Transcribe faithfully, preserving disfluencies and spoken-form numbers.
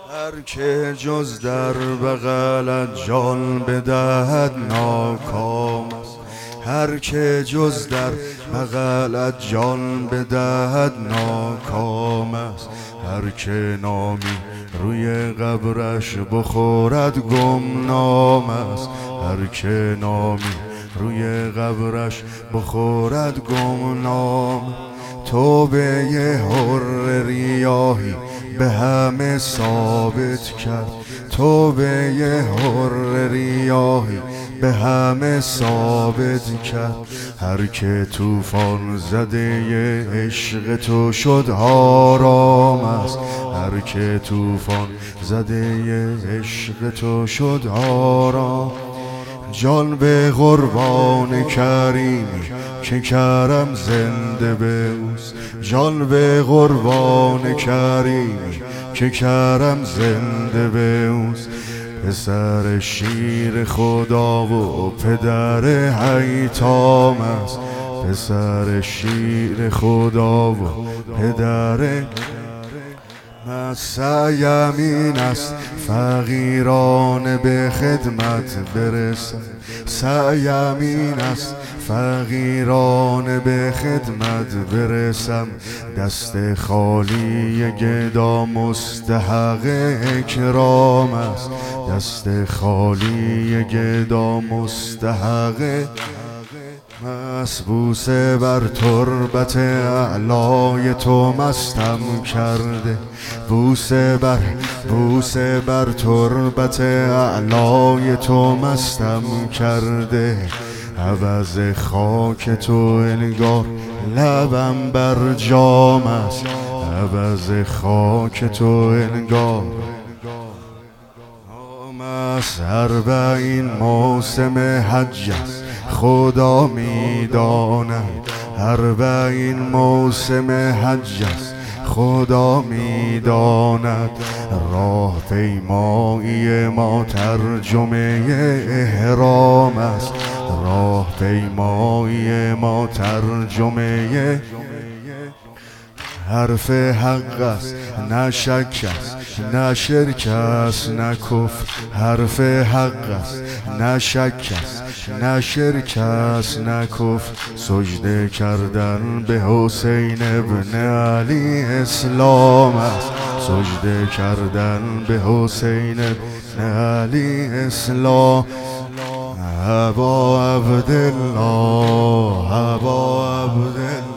هر که جز در بغلت جان بدهد ناکام است. هر که جز در بغلت جان بدهد ناکام است. هر که نامی روی قبرش بخورد گمنام است. هر که نامی روی قبرش بخورد گمنام. توبه ی حر ریاحی به همه ثابت کرد. توبه ی حر ریاحی به همه ثابت کرد. هر که طوفان زده ی عشق تو شد آرام است. هر که طوفان زده ی عشق تو شد آرام. جان به قربان کریمی که کرم زنده به اوست. جان به قربان کریمی که کرم زنده به اوست. پسر شیر خدا و پدر حیتام است. پسر شیر خدا و پدر سعیم این است فقیران به خدمت برسم. سعیم این است فقیران به خدمت برسم. دست خالی گدا مستحق اکرام است. دست خالی گدا مستحق بوسه بر تربت اعلای تو مستم کرده. بوسه بر بوسه بر تربت اعلای تو مستم کرده. عوض خاک تو انگار لبم بر جام است. عوض خاک تو انگار جام است. اربعین موسم حج است خدا میداند. اربعین موسم حج است خدا میداند. راه پیمایی ما ترجمه احرام است. راه پیمایی ما ترجمه حرف حق است نه شک است نه شرک است نه کفر. حرف حق است نه شک است نه شرک است نه کفر. سجده کردن به حسین ابن علی اسلام است. سجده کردن به حسین ابن علی اسلام. ابا عبدالله ابا عبدالله